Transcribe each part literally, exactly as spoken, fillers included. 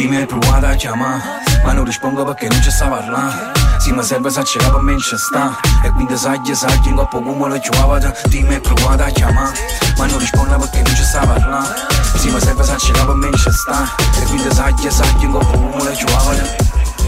Dimmi hai provato a chiamare, ma non rispondo perché non ci sta parlando. Sì, ma serve se c'è per me ci sta. E quindi sai, sai, in coppa come lo chiamava. Dimmi hai provato a chiamare, ma non rispondo perché non ci sta parlando. Sì, ma serve se c'è per me ci sta. E quindi sai, sai, in coppa come lo chiamava.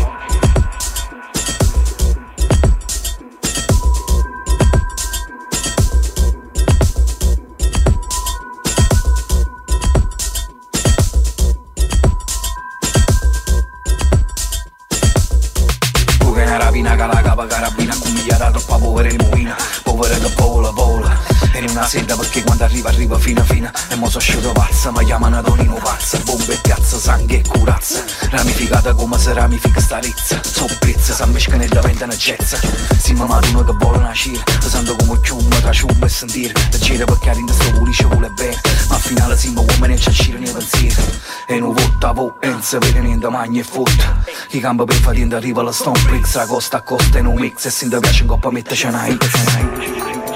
Carabina, cala capa, carabina, cumigliata troppa povera in movina, povera che vola, vola. E in una sera perché quando arriva, arriva fino a fino. E mo so sciuto pazza, ma chiamano Tonino pazza. Bombe e piazza, sangue e curazza. Ramificata come se ramifica sta rizza. So pezza, sa mescano e diventano jazza. Si mamma uno che vuole una cira, pesando come ciumma, tra ciumma e sentire. Da gira perché in sto pulisce vuole bene. Ma al finale siamo uomini e ci accirano i pensieri. E non vota po', e non sapere niente magna e fotta. Chi campa per fatente arriva la Stone Bricks. A costa a costa in un mix. E se ti piace in coppa metterci una hit.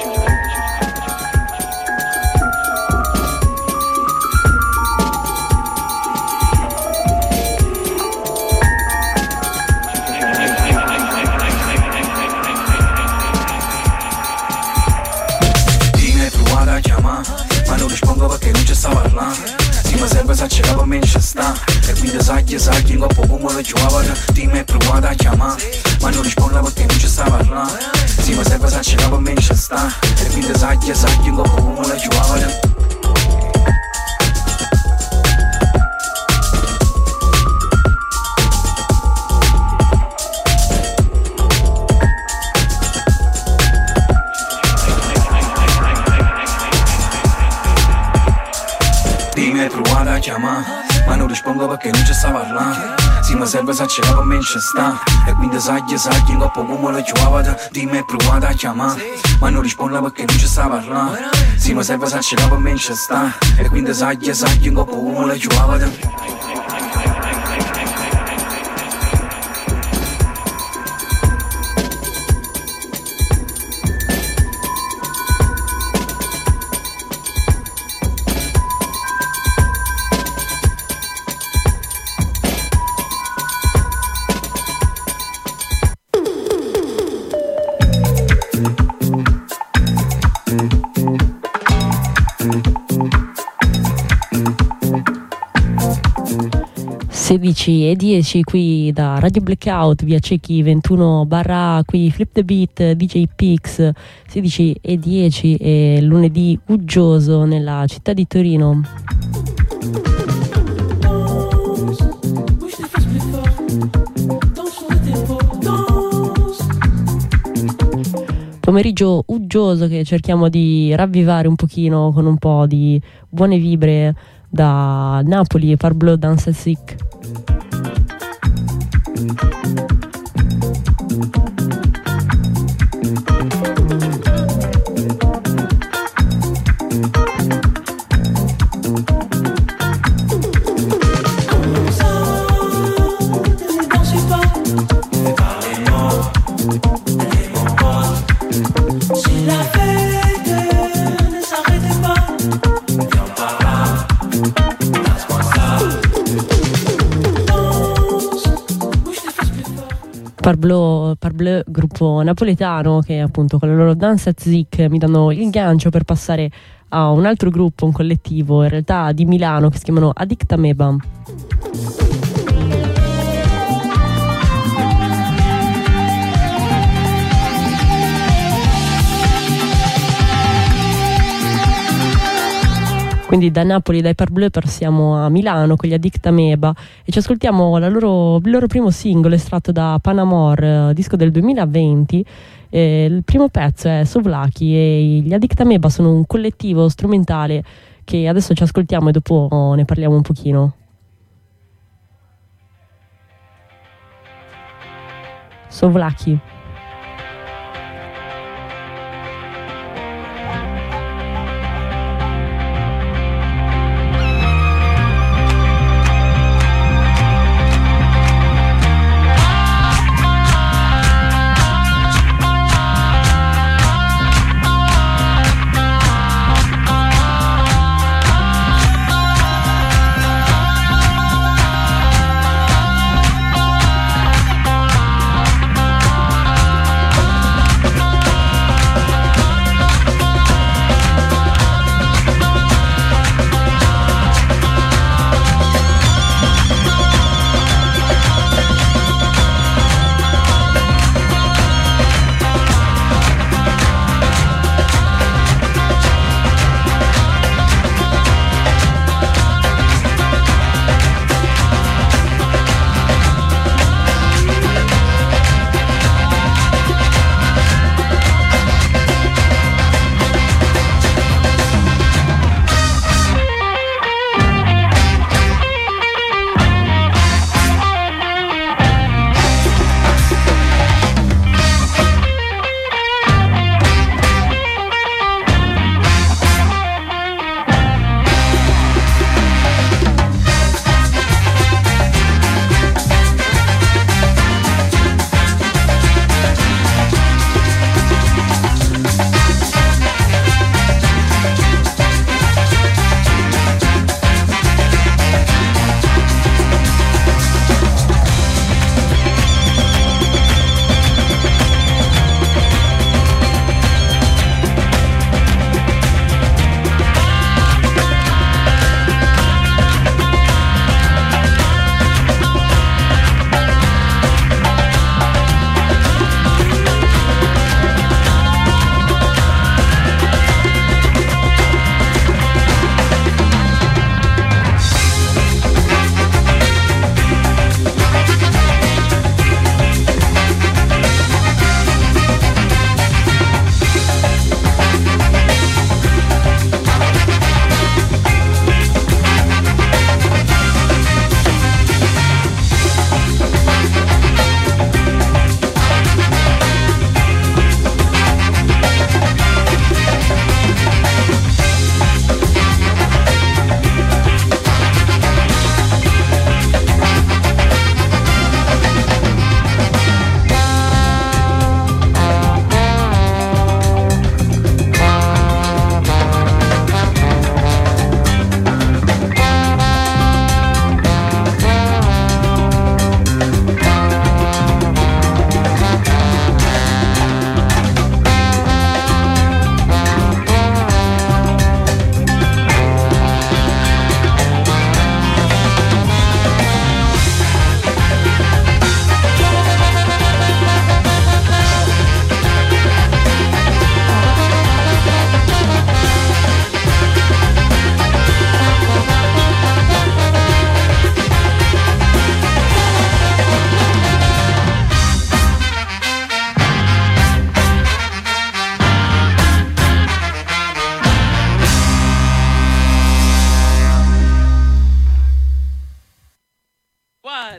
Ma non rispondo perché non ci sta parlando. Sì, ma serve se c'è per me ci sta. E quindi sai, sai, in coppa come lo chiamava. Dimmi hai provato a chiamare, ma non rispondo perché non ci sta parlando. Sì, ma serve se c'è per me ci sta. E quindi sai, sai, in coppa come lo chiamava. Dimmi hai provato a chiamare, ma non rispondo perché non ci sta parlando. Sì, ma serve se c'è per me ci sta. E quindi sai, sai, in coppa come lo chiamava. Dimmi hai provato a chiamare, ma non rispondo perché non ci sta parlando. Sì, ma serve se c'è per me ci sta. E quindi sai, sai, in coppa come lo chiamava. sedici e dieci qui da Radio Blackout via Cecchi ventuno barra qui Flip the Beat D J Pix. Sedici e dieci e lunedì uggioso nella città di Torino. Pomeriggio uggioso che cerchiamo di ravvivare un pochino con un po' di buone vibre da Napoli e Parbleu Dance Sick. Parbleu, Parbleu, gruppo napoletano che appunto con la loro Dance at Zik mi danno il gancio per passare a un altro gruppo, un collettivo in realtà di Milano che si chiamano Addict Ameba. Quindi da Napoli, dai Parbleu, passiamo a Milano con gli Addict Ameba e ci ascoltiamo la loro, il loro primo singolo estratto da Panamor, disco del duemilaventi. Eh, il primo pezzo è Sovlaki e gli Addict Ameba sono un collettivo strumentale che adesso ci ascoltiamo e dopo ne parliamo un pochino. Sovlaki. We'll be right back.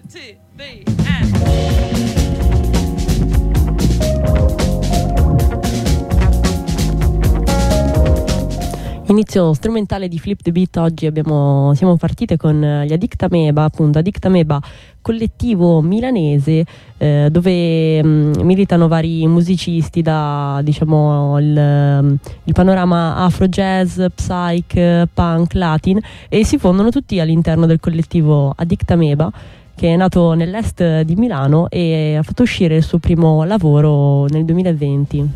two, three, and... Inizio strumentale di Flip the Beat. Oggi abbiamo, siamo partite con gli Addict Ameba, appunto Addict Ameba, collettivo milanese eh, dove mh, militano vari musicisti da, diciamo, il, il panorama afro jazz, psych, punk, latin, e si fondono tutti all'interno del collettivo Addict Ameba, che è nato nell'est di Milano e ha fatto uscire il suo primo lavoro nel duemilaventi.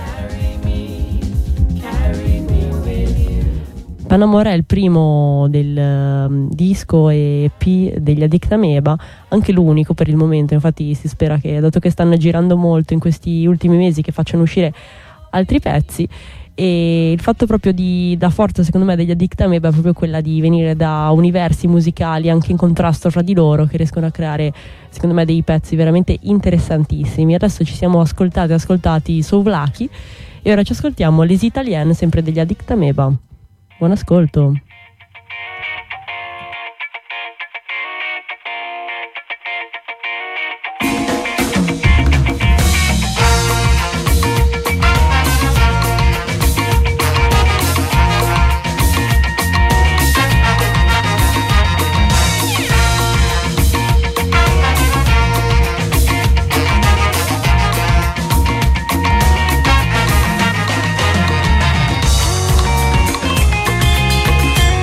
Panamore è il primo del um, disco e E P degli Addict Ameba, anche l'unico per il momento. Infatti si spera che, dato che stanno girando molto in questi ultimi mesi, che facciano uscire altri pezzi. E il fatto proprio di da forza, secondo me, degli Addict Ameba è proprio quella di venire da universi musicali anche in contrasto fra di loro, che riescono a creare, secondo me, dei pezzi veramente interessantissimi. Adesso ci siamo ascoltati ascoltati Souvlaki e ora ci ascoltiamo Les Italiennes, sempre degli Addict Ameba. Buon ascolto. Thank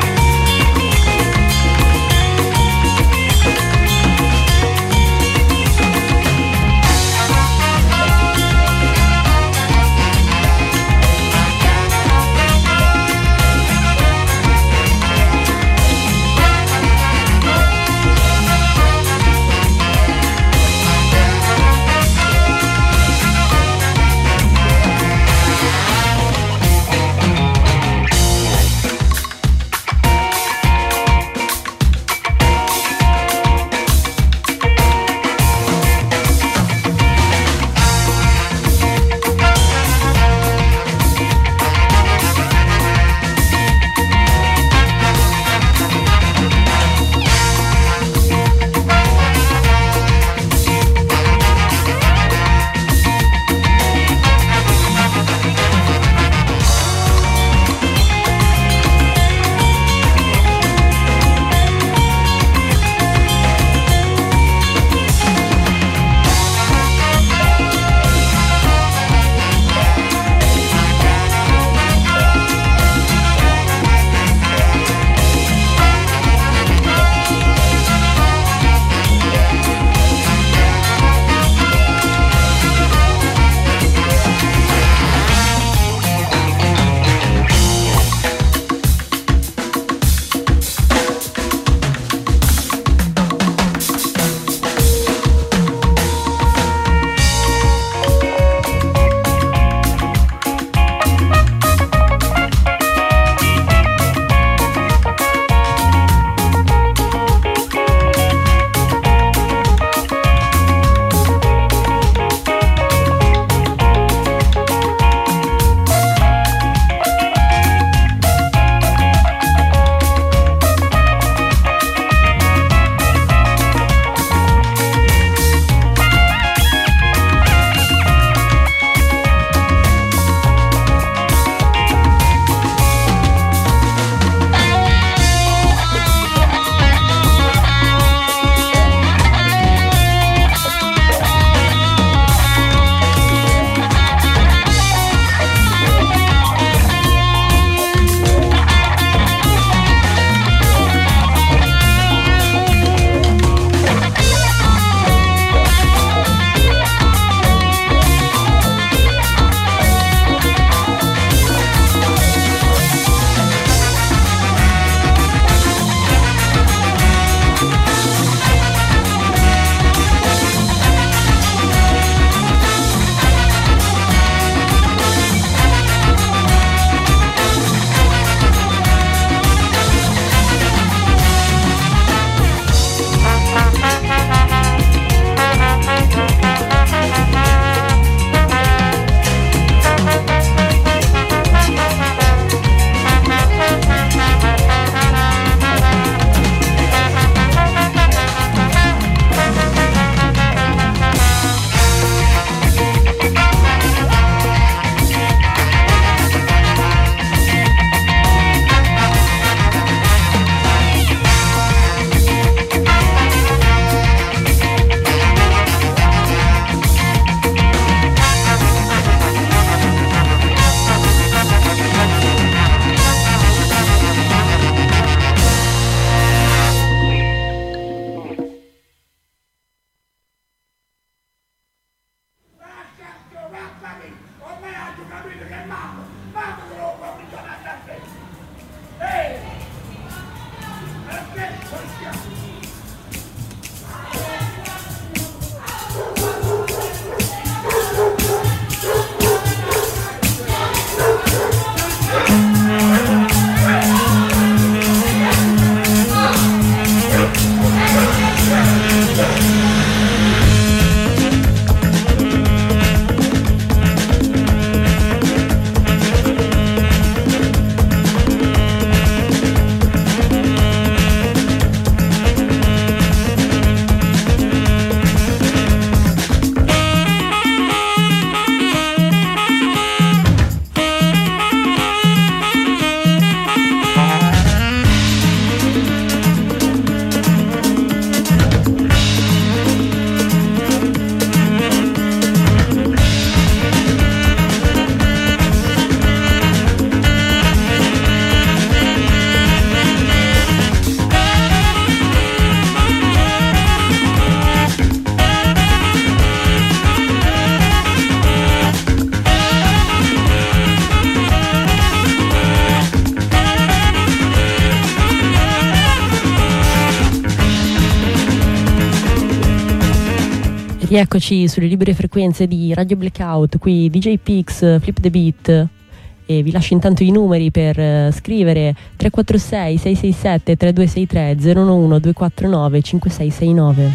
Rieccoci sulle libere frequenze di Radio Blackout, qui D J Pix, Flip the Beat, e vi lascio intanto i numeri per scrivere tre quattro sei sei sei sette tre due sei tre zero uno uno due quattro nove cinque sei sei nove.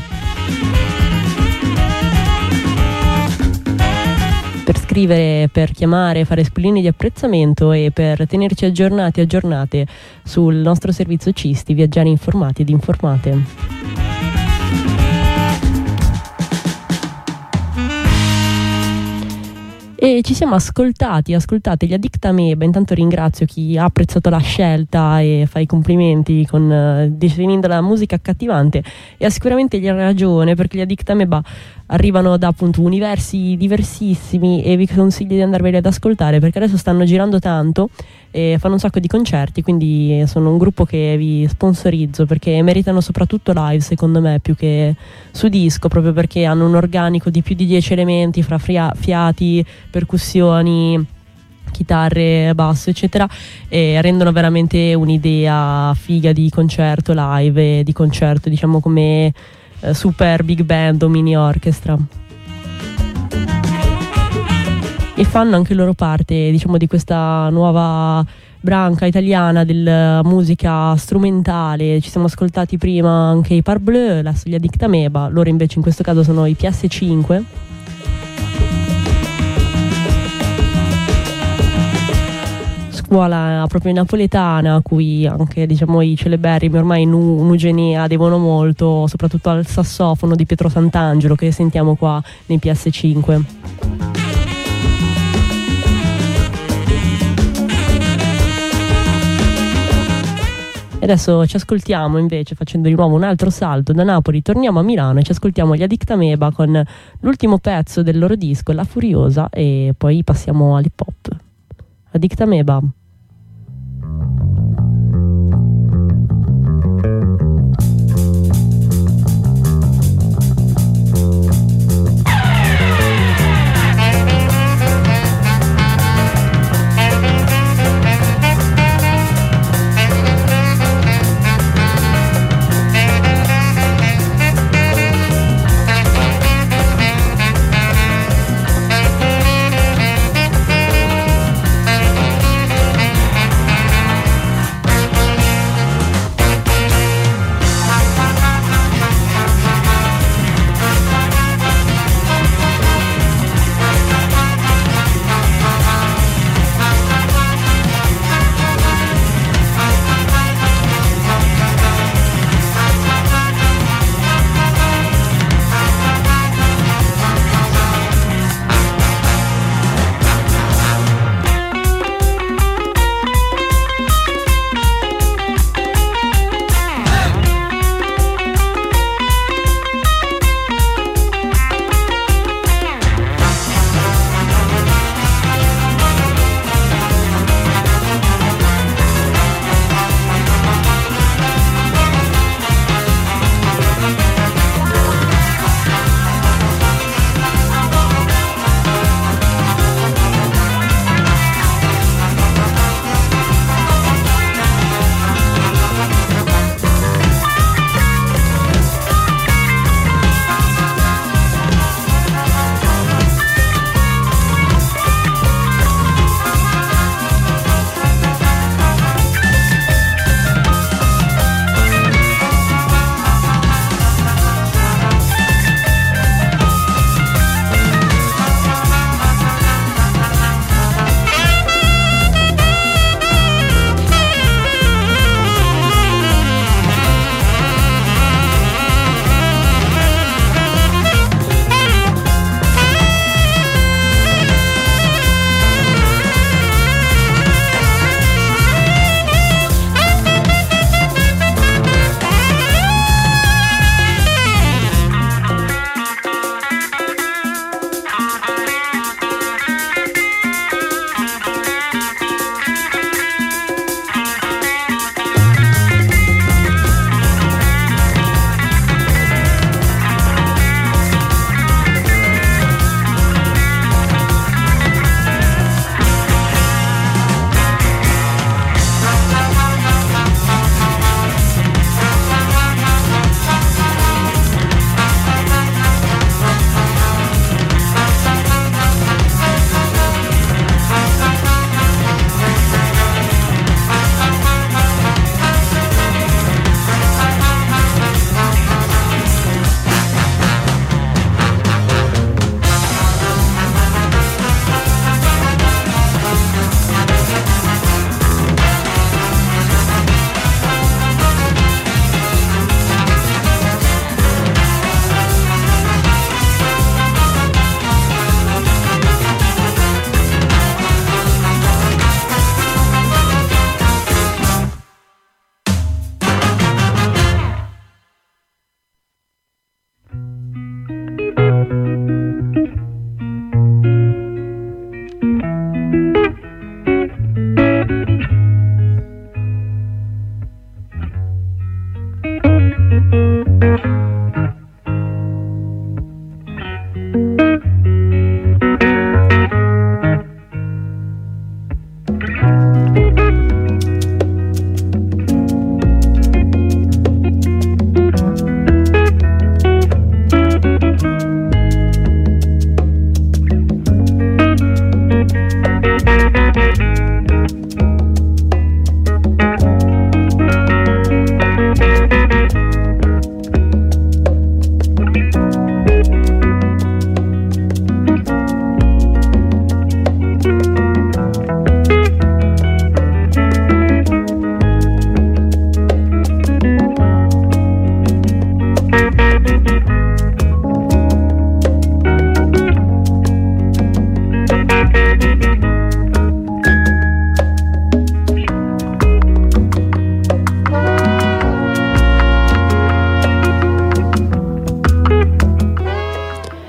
Per scrivere, per chiamare, fare squillini di apprezzamento e per tenerci aggiornati e aggiornate sul nostro servizio Cisti, viaggiare informati ed informate. E ci siamo ascoltati, ascoltate gli Addict Ameba. Intanto ringrazio chi ha apprezzato la scelta e fa i complimenti con uh, definendo la musica accattivante, e ha sicuramente gli ha ragione, perché gli Addict Ameba arrivano da appunto universi diversissimi e vi consiglio di andarveli ad ascoltare, perché adesso stanno girando tanto e fanno un sacco di concerti, quindi sono un gruppo che vi sponsorizzo, perché meritano soprattutto live secondo me più che su disco, proprio perché hanno un organico di più di dieci elementi fra fria- fiati, percussioni, chitarre, basso eccetera, e rendono veramente un'idea figa di concerto live e di concerto diciamo come eh, super big band o mini orchestra, e fanno anche loro parte diciamo di questa nuova branca italiana della musica strumentale. Ci siamo ascoltati prima anche i Parbleu, adesso gli Addict Ameba, loro invece in questo caso sono i P S cinque. Scuola proprio napoletana, a cui anche diciamo i celeberrimi ormai Nu, Nugenea devono molto, soprattutto al sassofono di Pietro Sant'Angelo che sentiamo qua nei P S cinque. E adesso ci ascoltiamo invece, facendo di nuovo un altro salto da Napoli, torniamo a Milano e ci ascoltiamo gli Addict Ameba con l'ultimo pezzo del loro disco, La Furiosa, e poi passiamo all'hip hop. Addict Ameba. We'll be right back.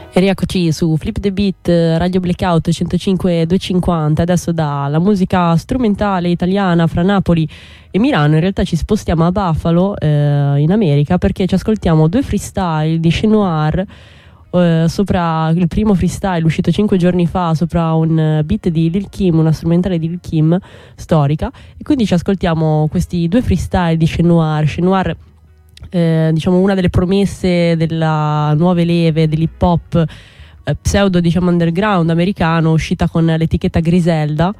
E rieccoci su Flip the Beat, Radio Blackout centocinque duecentocinquanta. Adesso dalla musica strumentale italiana fra Napoli e Milano in realtà ci spostiamo a Buffalo, eh, in America, perché ci ascoltiamo due freestyle di Chez Noir. Eh, sopra il primo freestyle uscito cinque giorni fa sopra un beat di Lil Kim, una strumentale di Lil Kim storica, e quindi ci ascoltiamo questi due freestyle di Chez Noir. Chez Noir, Eh, diciamo una delle promesse della nuove leve dell'hip hop eh, pseudo diciamo underground americano, uscita con l'etichetta Griselda,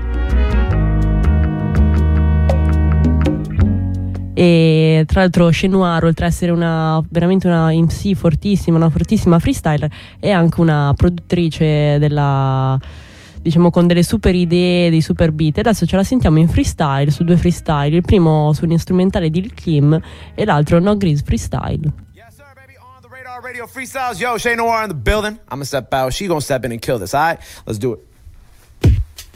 e tra l'altro Chez Noir, oltre ad essere una veramente una M C fortissima, una fortissima freestyler, è anche una produttrice della, diciamo, con delle super idee, dei super beat. Adesso ce la sentiamo in freestyle, su due freestyle, il primo su un strumentale di Lil Kim e l'altro No Grease freestyle. Yes, sir, baby, on the radar radio freestyles. Yo, Chez Noir in the building. I'm gonna step out, she gonna step in and kill this, alright? Let's do it.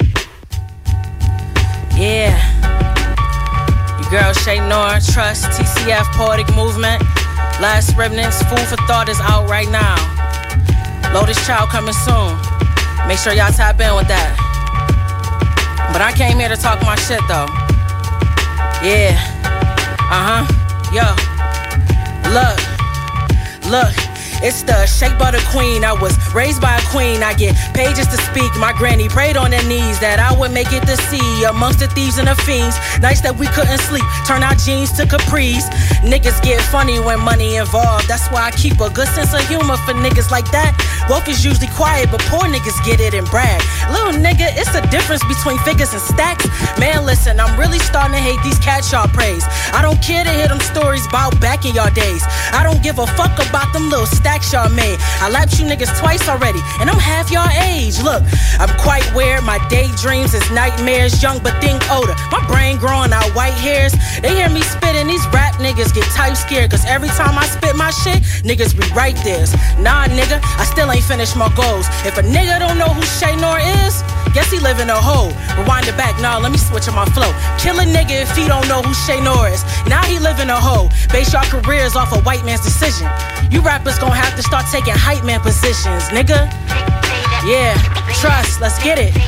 Yeah. Your girl Chez Noir, Trust, T C F, Poetic Movement. Last Remnants, Food for Thought is out right now. Lotus Child coming soon. Make sure y'all tap in with that. But I came here to talk my shit though. Yeah. Uh-huh. Yo. Look. Look. It's the shape of the queen. I was raised by a queen. I get pages to speak. My granny prayed on her knees that I would make it to see amongst the thieves and the fiends. Nights that we couldn't sleep, turn our jeans to capris. Niggas get funny when money involved. That's why I keep a good sense of humor for niggas like that. Wealth is usually quiet, but poor niggas get it and brag. Little nigga, it's the difference between figures and stacks. Man, listen, I'm really starting to hate these cats y'all praise. I don't care to hear them stories about back in y'all days. I don't give a fuck about them little stacks y'all made. I lapped you niggas twice already, and I'm half y'all age. Look, I'm quite weird. My daydreams is nightmares. Young but think older. My brain growing out white hairs. They hear me spitting, these rap niggas get type scared. Cause every time I spit my shit, niggas rewrite theirs. Nah, nigga, I still ain't finished my goals. If a nigga don't know who Chez Noir is, guess he live in a hole. Rewind it back, nah, let me switch up my flow. Kill a nigga if he don't know who Chez Noir is. Now he live in a hole. Base your careers off a white man's decision. You rappers gon' have to start taking hype man positions, nigga. Yeah, trust, let's get it.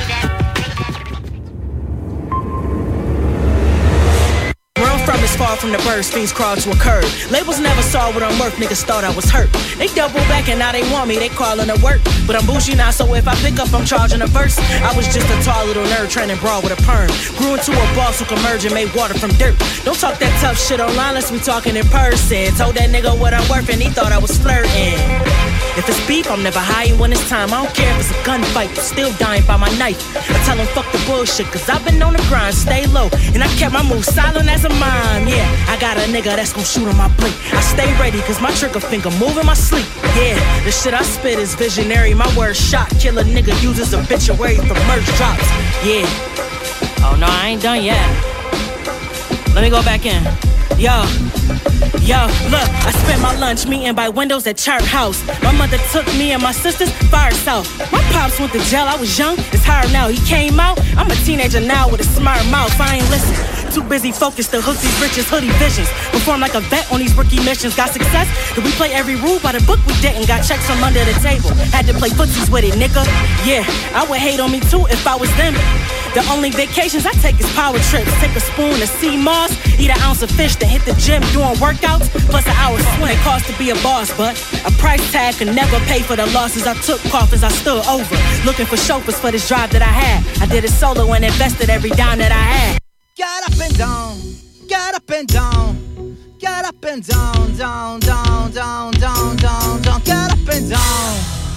Where I'm from is far from the birds, things crawl to a curb. Labels never saw what I'm worth, niggas thought I was hurt. They double back and now they want me, they callin' to work. But I'm bougie now, so if I pick up, I'm charging a verse. I was just a tall little nerd training broad with a perm. Grew into a boss who can merge and made water from dirt. Don't talk that tough shit online unless we talking in person. Told that nigga what I'm worth and he thought I was flirting. If it's beef, I'm never hiding when it's time. I don't care if it's a gunfight, but still dying by my knife. I tell him fuck the bullshit, cause I've been on the grind, stay low. And I kept my moves silent as a mime. Yeah, I got a nigga that's gon' shoot on my blink. I stay ready, cause my trigger finger move in my sleep. Yeah, the shit I spit is visionary. My word shot, kill a nigga uses obituary for merch drops. Yeah. Oh no, I ain't done yet. Let me go back in. Yo, yo, look, I spent my lunch meeting by windows at Chart House. My mother took me and my sisters fire south. My pops went to jail, I was young, it's hard now. He came out, I'm a teenager now with a smart mouth. I ain't listen, too busy focused to hook these riches, hoodie visions. Perform like a vet on these rookie missions. Got success, did we play every rule by the book? We didn't, got checks from under the table. Had to play footsies with it, nigga. Yeah, I would hate on me too if I was them. The only vacations I take is power trips. Take a spoon of sea moss, eat an ounce of fish, then hit the gym doing workouts. Plus an hour swim. It costs to be a boss, but a price tag can never pay for the losses. I took coffins, I stood over, looking for chauffeurs for this drive that I had. I did it solo and invested every dime that I had. Get up and down, get up and down, get up and down, down, down, down, down, down, down, get up and down.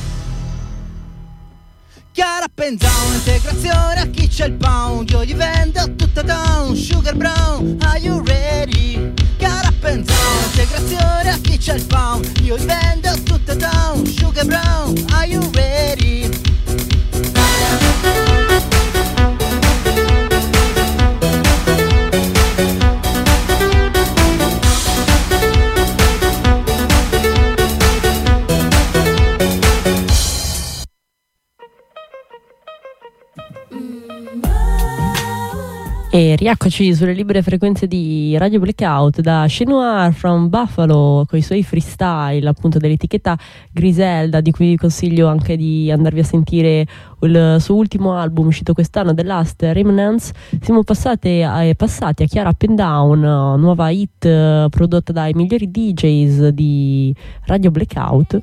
Get up and down, integrazione a chi c'è il pound. Io gli vendo tutta down, sugar brown, are you ready? Get up and down, integrazione a chi c'è il pound. Io gli vendo tutta down, sugar brown, are you ready? E rieccoci sulle libere frequenze di Radio Blackout da Chez Noir from Buffalo con i suoi freestyle, appunto dell'etichetta Griselda, di cui vi consiglio anche di andarvi a sentire il suo ultimo album uscito quest'anno, The Last Remnants. Siamo passati a, passati a Chiara Up and Down, nuova hit uh, prodotta dai migliori D Js di Radio Blackout,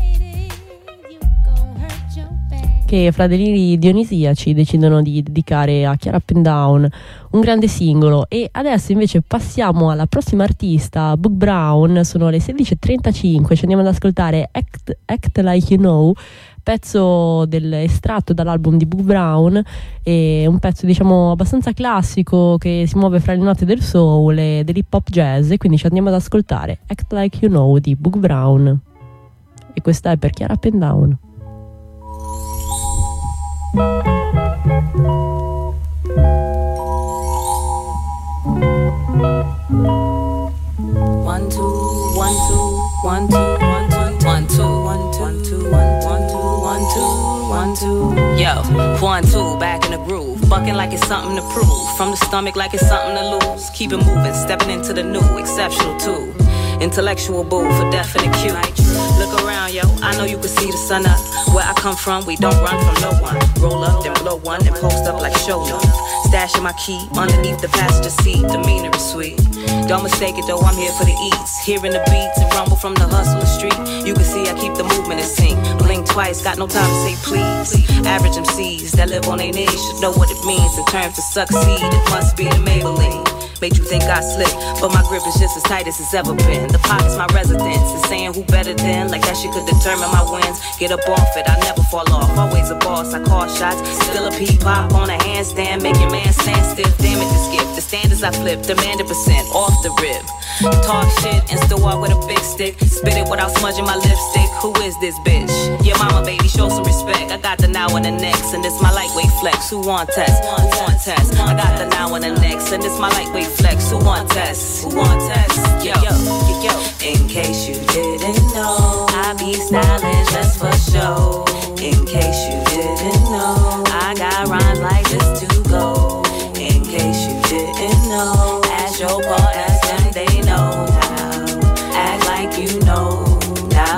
che fra deliri dionisiaci decidono di dedicare a Chiara Up and Down un grande singolo. E adesso invece passiamo alla prossima artista, Book Brown. Sono le sedici e trentacinque, ci andiamo ad ascoltare Act, Act Like You Know, pezzo del, estratto dall'album di Book Brown, è un pezzo diciamo abbastanza classico che si muove fra le note del soul e dell'hip hop jazz, e quindi ci andiamo ad ascoltare Act Like You Know di Book Brown, e questa è per Chiara Up and Down. One, two, one, two, one, two, one, two, one, two, one, two, one, two, one, two, one, two. Yo, one, two, back in the groove. Bucking like it's something to prove. From the stomach like it's something to lose. Keep it moving, stepping into the new, exceptional too. Intellectual boo for definite cue. Look around, yo, I know you can see the sun up. Where I come from, we don't run from no one. Roll up, then blow one, then post up like show love. Stashing my key underneath the passenger seat. Demeanor is sweet. Don't mistake it though, I'm here for the eats. Hearing the beats and rumble from the hustler street. You can see I keep the movement in sync. Blink twice, got no time to say please. Average M Cs that live on their knees should know what it means in terms to succeed. It must be the Maybelline. Made you think I slipped, but my grip is just as tight as it's ever been. The pocket's my residence, and saying who better than, like that shit could determine my wins. Get up off it, I never fall off, always a boss, I call shots. Still a P-pop on a handstand, make your man stand stiff. Damn it, this gift, the standards I flip, demand a percent off the rib. Talk shit and still walk with a big stick. Spit it without smudging my lipstick. Who is this bitch? Your mama, baby, show some respect. I got the now and the next, and this my lightweight flex. Who want test? Who want test? I got the now and the next, and this my lightweight flex. Who want test? Who want test? Yo, yo, yo. In case you didn't know, I be styling just for show. In case you didn't know, I got rhymes like this to go. In case you didn't know, ask your boy, ask them, they know now. Act like you know now.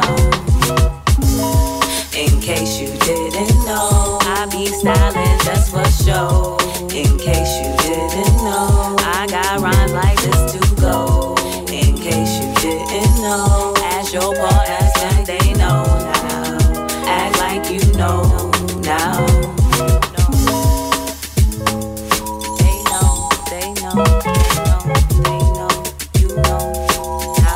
In case you didn't know, I be styling just for show. In case you didn't know, I got rhymes like this to go. In case you didn't know, ask your boy, ask them, they know now. Act like you know now. They know, they know, they know, they know, you know now.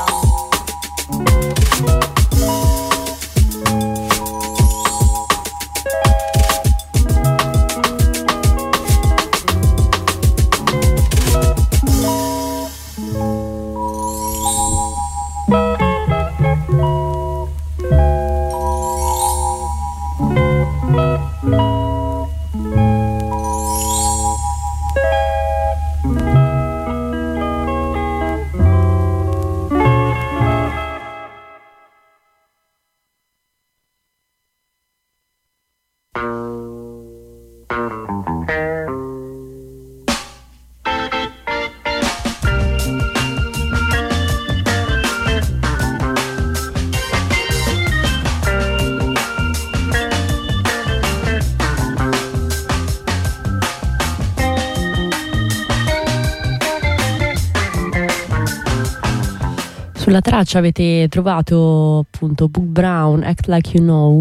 Sulla traccia avete trovato appunto Book Brown, Act Like You Know.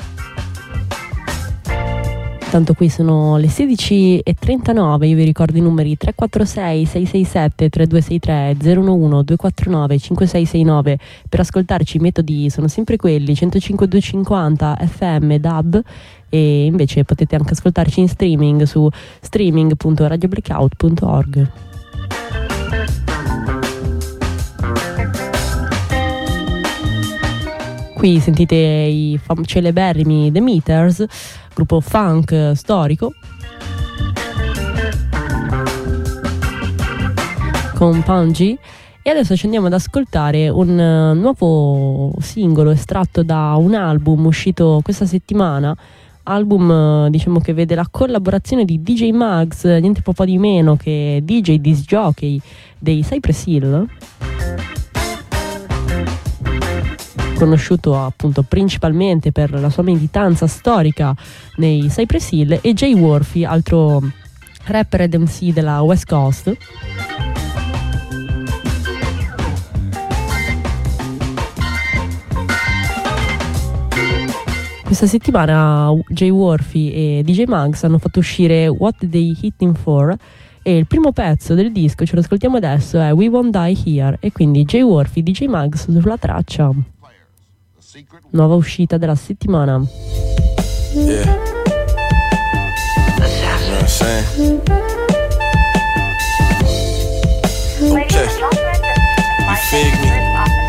Tanto qui sono le sedici e trentanove, io vi ricordo i numeri tre quattro sei sei sei sette tre due sei tre zero uno uno due quattro nove cinque sei sei nove per ascoltarci. I metodi sono sempre quelli: centocinque duecentocinquanta F M D A B, e invece potete anche ascoltarci in streaming su streaming punto radio blackout punto org. Qui sentite i fam- celeberrimi The Meters, gruppo funk storico, con Punji. E adesso ci andiamo ad ascoltare un uh, nuovo singolo estratto da un album uscito questa settimana, album eh, diciamo che vede la collaborazione di D J Muggs, niente po' di meno che D J disc jockey dei Cypress Hill, conosciuto appunto principalmente per la sua militanza storica nei Cypress Hill, e Jay Worthy, altro rapper ed M C della West Coast. Questa settimana Jay Worthy e D J Muggs hanno fatto uscire What They Hitting For, e il primo pezzo del disco, ce lo ascoltiamo adesso, è We Won't Die Here, e quindi Jay Worthy, D J Muggs sulla traccia. Nuova uscita della settimana. Yeah. You know what I'm saying? Okay. You fig me?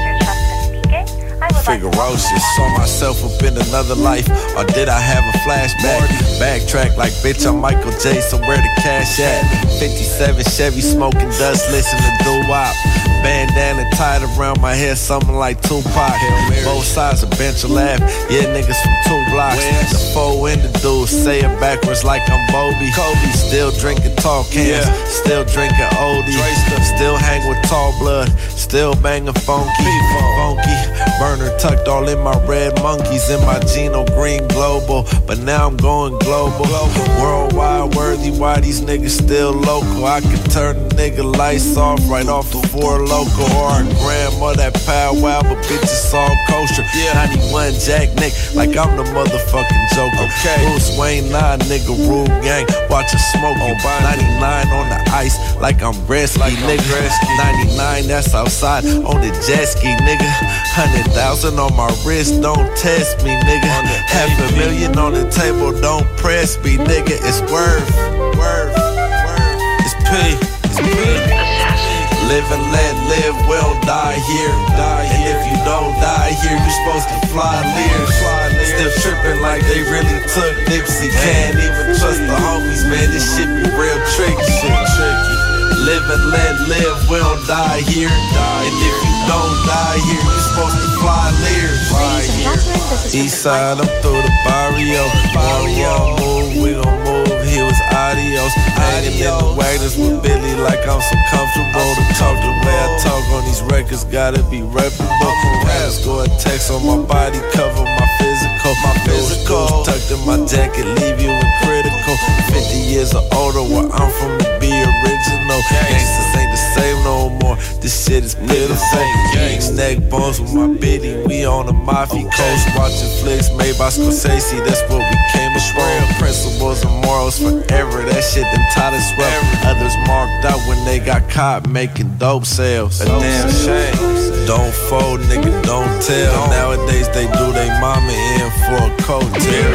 Figurocious, saw myself up in another life, or did I have a flashback? Backtrack like bitch, I'm Michael J, so where the cash at? fifty-seven Chevy smoking dust, listen to doo-wop. Bandana tied around my head, something like Tupac. Both sides a bench will laugh, yeah niggas from two blocks. The four in the dude, say it backwards like I'm Bobby. Kobe, still drinking tall cans, yeah. Still drinking oldies, still hang with tall blood, still banging funky, funky. Burner tucked all in my red monkeys, in my Gino Green Global, but now I'm going global. Worldwide worthy, why these niggas still local? I can turn a nigga lights off right off the four local, or a gram of that powwow, but bitches all kosher. ninety-one Jack Nick, like I'm the motherfucking Joker. Okay. Bruce Wayne, nah, nigga, rule gang, watch us smoking. ninety-nine on the ice, like I'm Gretzky, like nigga. ninety-nine, that's outside on the jet ski, nigga. Hundred thousand on my wrist, don't test me, nigga. Half a million on the table, don't press me, nigga. It's worth, worth, worth. It's P, it's P. Live and let live, we don't die here. Die and here. If you don't die here, you supposed to fly Lears. Still tripping like they really took Nipsey. Can't even trust the homies, man. This shit be real tricky. Shit tricky. Live and let live, we don't die here. Die and if you don't die here, you supposed to fly Lears. Fly here. East side, I'm through the barrio. Barrio move, we gon' move. He was adios. Hanging in the wagons with Billy like I'm so comfortable to talk. The way I talk on these records gotta be reputable. Passport text on my body, cover my physical. My physical tucked in my jacket, leave you in critical. Fifty years or older, where I'm from to be original. Gangsters ain't the same no more. This shit is pitiful. Snack bones with my biddy, we on the Mafia coast. Watching flicks made by Scorsese, that's what we came to real principles and morals forever. That shit done taught us well. Others marked out when they got caught making dope sales. A damn shame. Don't fold, nigga, don't tell. Nowadays they do they mama in for a coattail.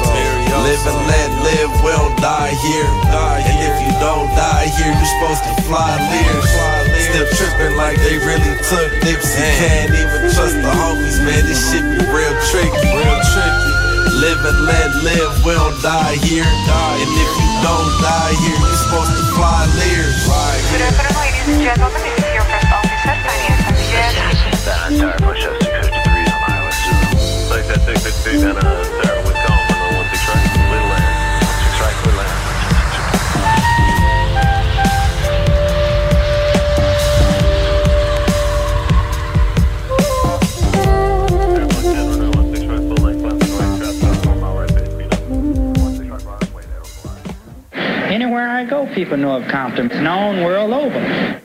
Live and let live, we don't die here. And if you don't die here, you supposed to fly Lears. Still tripping like they really took Nipsey. Can't even trust the homies, man. This shit be real tricky, real tricky. Live and let live, we don't die here. And if you don't die here, you supposed to fly Lears. Good afternoon, ladies and gentlemen. This is your first officer, Tanya Sanchez. That entire push up six fifty-three on Iowa. Like that six fifty-three, then uh, Sarah would come on the one six right, little land. one six right, little land. Anywhere I go, people know of Compton. It's known world over.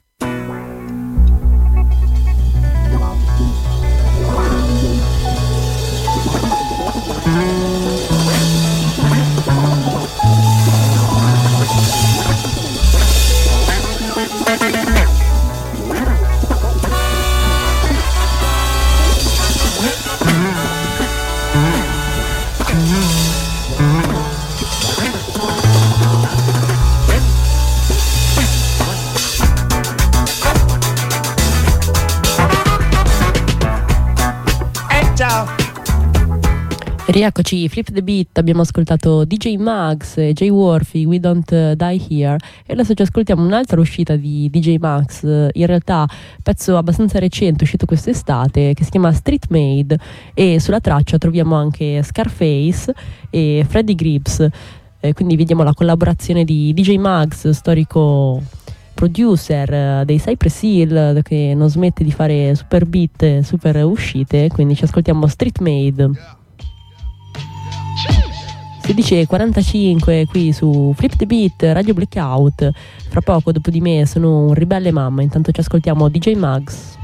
Rieccoci, Flip the Beat, abbiamo ascoltato D J Max e Jay Worthy, We Don't Die Here, e adesso ci ascoltiamo un'altra uscita di D J Max, in realtà pezzo abbastanza recente, uscito quest'estate, che si chiama Street Made, e sulla traccia troviamo anche Scarface e Freddie Gibbs, eh, quindi vediamo la collaborazione di D J Max, storico producer dei Cypress Hill, che non smette di fare super beat, super uscite, quindi ci ascoltiamo Street Made. sedici e quarantacinque qui su Flip the Beat, Radio Blackout. Fra poco, dopo di me, sono un ribelle mamma. Intanto ci ascoltiamo D J Mags.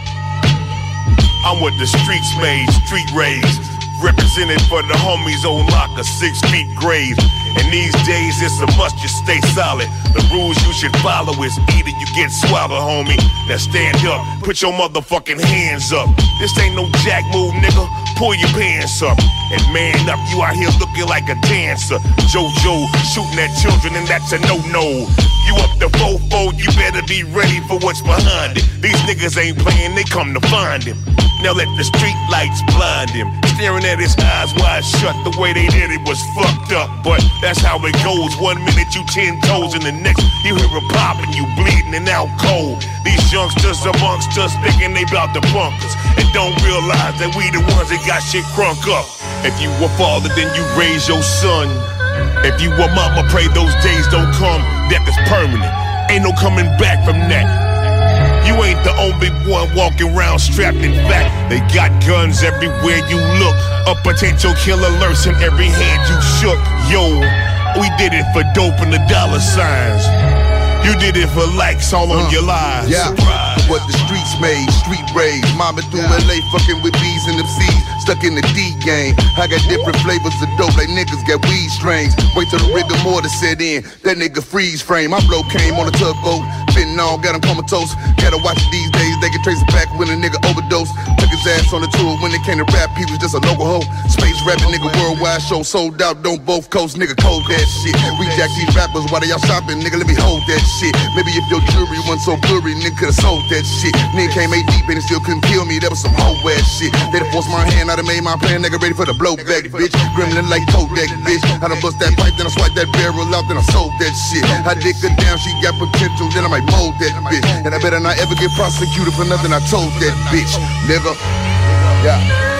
I'm with the streets made, street raised, represented for the homies on lock a six feet grave. And these days it's a must you stay solid. The rules you should follow is either you get swallowed, homie. Now stand up, put your motherfucking hands up. This ain't no jack move, nigga. Pull your pants up and man up. You out here looking like a dancer. JoJo shooting at children and that's a no-no. You up the fofo, you better be ready for what's behind it. These niggas ain't playing, they come to find him. Now let the street lights blind him. Staring at his eyes wide shut, the way they did it was fucked up. But that's how it goes. One minute you ten toes and the next you hear a pop and you bleeding and out cold. These youngsters amongst us thinking they bout the bunkers and don't realize that we the ones that got shit crunk up. If you a father, then you raise your son. If you a mama, pray those days don't come. Death is permanent, ain't no coming back from that. You ain't the only one walking around strapped. In fact, they got guns everywhere you look. A potential killer lurks in every hand you shook. Yo, we did it for dope and the dollar signs. You did it for likes all on uh, your lives. Yeah, surprise. What the streets made, street raised. Mama through yeah. L A fucking with B's and them C's. Stuck in the D game. I got different flavors of dope like niggas got weed strains. Wait till the rigor mortis set in. That nigga freeze frame. My blow came on a tugboat. Fitting on, got him comatose. Gotta watch it these days. They can trace it back when a nigga overdose. Took his ass on the tour. When it came to rap, he was just a local hoe. Space rapping nigga worldwide show. Sold out, don't both coast. Nigga cold that shit. We jack these rappers while they y'all shopping. Nigga, let me hold that shit. Maybe if your jewelry wasn't so blurry, nigga could've sold that shit. Nigga came eight deep and it still couldn't kill me. That was some whole ass shit. They'd have forced my hand, I'd have made my plan. Nigga ready for the blowback, bitch. Gremlin like Kodak, bitch. I done bust that pipe, then I swipe that barrel out, then I sold that shit. I dick her down, she got potential, then I might mold that bitch. And I better not ever get prosecuted for nothing I told that bitch. Nigga, yeah.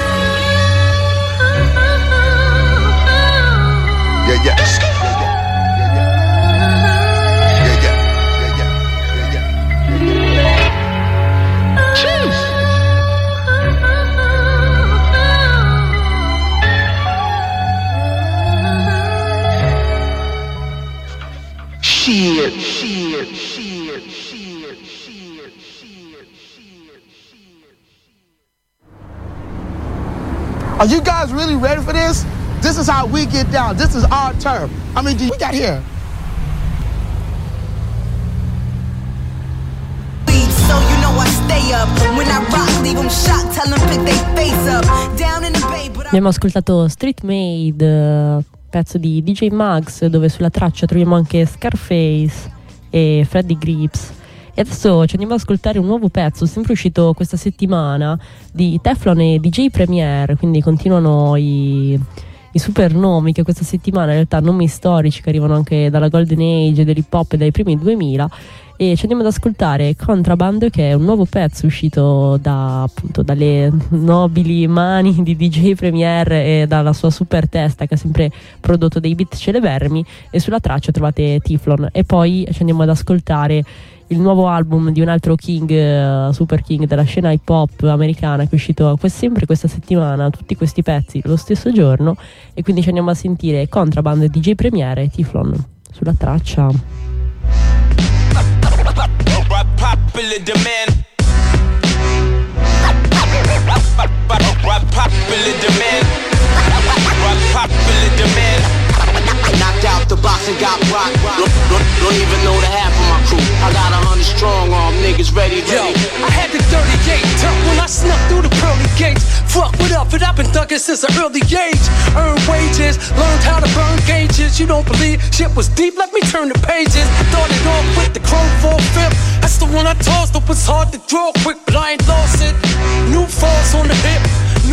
Yeah, yeah. Shit, shit, shit, shit, shit, shit, shit, shit. Are you guys really ready for this? This is how we get down. This is our turf. I mean, we got here. So you know I stay up. When I rock, leave them shocked. Tell them pick their face up. Down in the bay, but Abbiamo ascoltato Street Made, pezzo di D J Mags, dove sulla traccia troviamo anche Scarface e Freddie Gibbs. E adesso ci andiamo ad ascoltare un nuovo pezzo, sempre uscito questa settimana, di Teflon e D J Premier, quindi continuano i, i super nomi che questa settimana, in realtà nomi storici che arrivano anche dalla Golden Age dell'hip hop e dai primi duemila. E ci andiamo ad ascoltare Contraband, che è un nuovo pezzo uscito da, appunto, dalle nobili mani di D J Premier e dalla sua super testa, che ha sempre prodotto dei beat celeberrimi, e sulla traccia trovate Teflon. E poi ci andiamo ad ascoltare il nuovo album di un altro king, uh, super king della scena hip hop americana, che è uscito sempre questa settimana, tutti questi pezzi lo stesso giorno, e quindi ci andiamo a sentire Contraband, D J Premier e Teflon sulla traccia. Popular demand. Popular demand. Popular demand. Knocked out the box and got rocked. Don't, don't, don't even know the half of my crew. I got a hundred strong arm niggas ready, ready. Yo, I had the thirty-eight tuck when I snuck through the pearly gates. Fuck what up, and I've been thugging since an early age. Earned wages, learned how to burn gauges. You don't believe shit was deep? Let me turn the pages. Started off with the chrome four fifth. That's the one I tossed. It was hard to draw quick, but I ain't lost it. New falls on the hip. New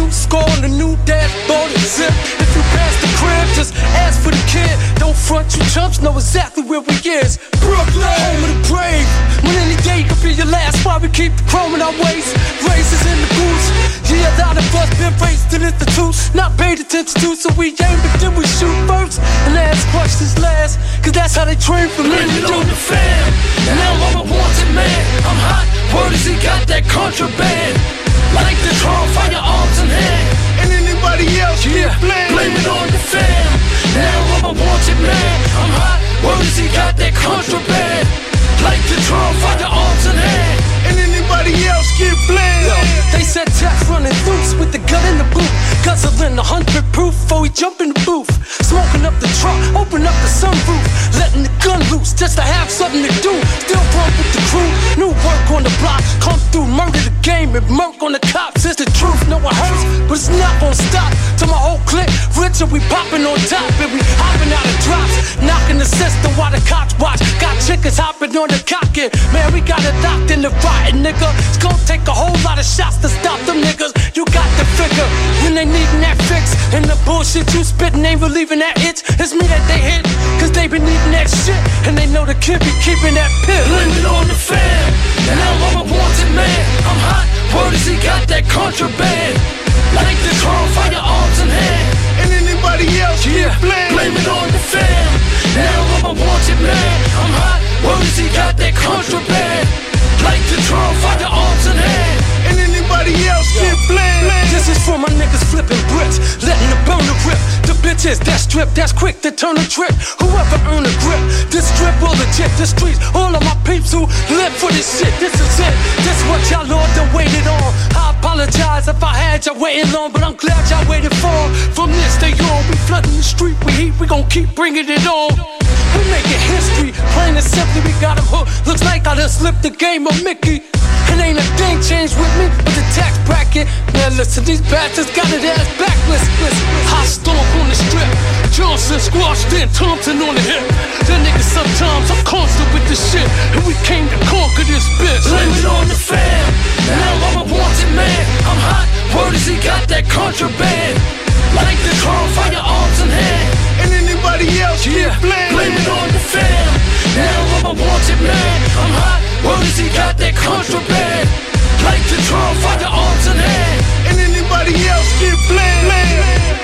new score on the new dashboard and zip. If you pass the crib, just ask for the kid. Don't front, you chumps know exactly where we is. Brooklyn, home of the brave. When any day could be your last, why we keep the chrome in our waist. Races in the boots. Yeah, a lot of us been raised in institutes, not paid attention to, so we aim, but then we shoot first and ask questions last. Cause that's how they train for me. Blame it on the fam. Now I'm a wanted man. I'm hot. Word is he got that contraband. Like the Tron, firearms in hand. And anybody else yeah, blame. blame it on the fam. Now I'm a wanted man. I'm hot. Word is he got that contraband. Like the Tron, firearms in hand. And anybody else get blamed. Yo, they said Jack running loose with the gun in the boot. Guzzling a hundred proof before we jump in the booth. Smoking up the truck, open up the sunroof. Letting the gun loose just to have something to do. Still bump with the crew, new work on the block. Come through, murder the game and murk on the cops. It's the truth, no it hurts, but it's not gonna stop. To my whole clique, rich and we popping on top. And we hopping out of drops, knocking the system while the cops watch. Got chickens hopping on the cocket. Man, we got it locked in the rotten, nigga. It's gonna take a whole lot of shots to stop them niggas. You got the figure when they needin' that fix. And the bullshit you spittin' ain't relieving that itch. It's me that they hit, cause they been eating that shit. And they know the kid be keeping that pill. Blame it on the fam. Now I'm a wanted man. I'm hot. Word is he got that contraband. Like the Tron, firearms in hand. And anybody else yeah, get blamed. Blame it on the fam. Now I'm a wanted man. I'm hot. Word is he got that contraband. Like the Tron, firearms in hand. And anybody else get blamed. This is for my niggas flipping bricks, letting the burner rip. The bitches that strip, that's quick to turn a trick. Whoever earn a grip, this strip will legit. The streets, all of my peeps who live for this shit. This is it, this what y'all all done waited on. I apologize if I had y'all waiting long, but I'm glad y'all waited for. From this day on, we flooding the street, we heat, we gon' keep bringing it on. We making history, plain and simply, we got 'em hooked. Looks like I done slipped the game of Mickey. And ain't a thing changed with me but the tax bracket. Man, listen, these bastards got it ass backless. Hot stomp on the strip, Johnson squashed in, Thompson on the hip. The niggas sometimes are constant with the shit, and we came to conquer this bitch. Blame it on the fam. Now I'm a wanted man. I'm hot. Word is he got that contraband. Like the Tron, firearms in hand. And anybody else yeah, get blamed. Blame it on the fam. Now I'm a wanted man. I'm hot. Word is he got that contraband. Like the Tron, firearms in hand. And anybody else get blamed.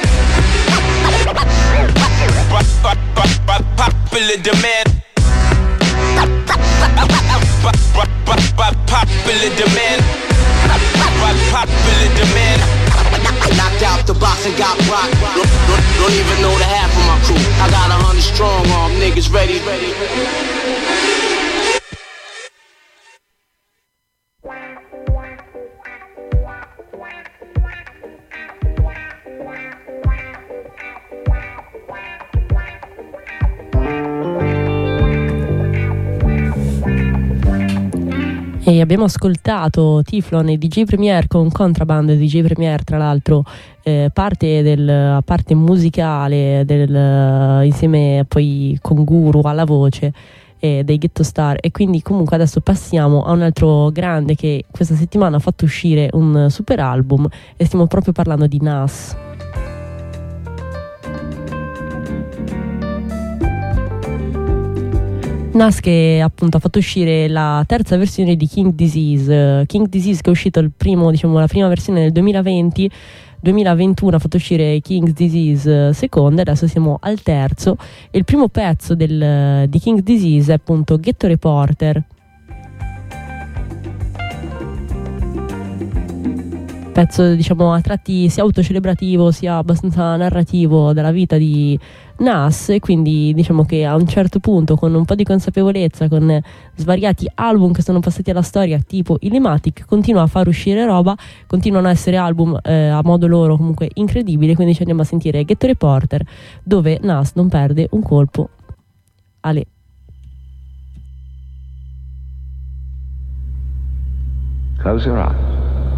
Popular demand. Popular demand. Popular demand. Knocked out the box and got rocked. Don't, don't, don't even know the half of my crew. I got a hundred strong arm niggas ready. ready. E abbiamo ascoltato Tiflon e D J Premier con Contraband. D J Premier, tra l'altro, eh, parte del parte musicale del, insieme poi con Guru alla voce eh, dei Ghetto Star. E quindi comunque adesso passiamo a un altro grande che questa settimana ha fatto uscire un super album, e stiamo proprio parlando di Nas. Nas, che appunto ha fatto uscire la terza versione di King Disease. King Disease, che è uscito il primo, diciamo, la prima versione nel duemilaventi. duemilaventuno ha fatto uscire King Disease seconda, adesso siamo al terzo. E il primo pezzo del, di King Disease è appunto Ghetto Reporter. Pezzo, diciamo, a tratti sia autocelebrativo sia abbastanza narrativo della vita di Nas, e quindi diciamo che a un certo punto, con un po' di consapevolezza, con svariati album che sono passati alla storia tipo Ilmatic, continua a far uscire roba, continuano a essere album eh, a modo loro comunque incredibili. Quindi ci andiamo a sentire Ghetto Reporter, dove Nas non perde un colpo. Ale. Close your eyes.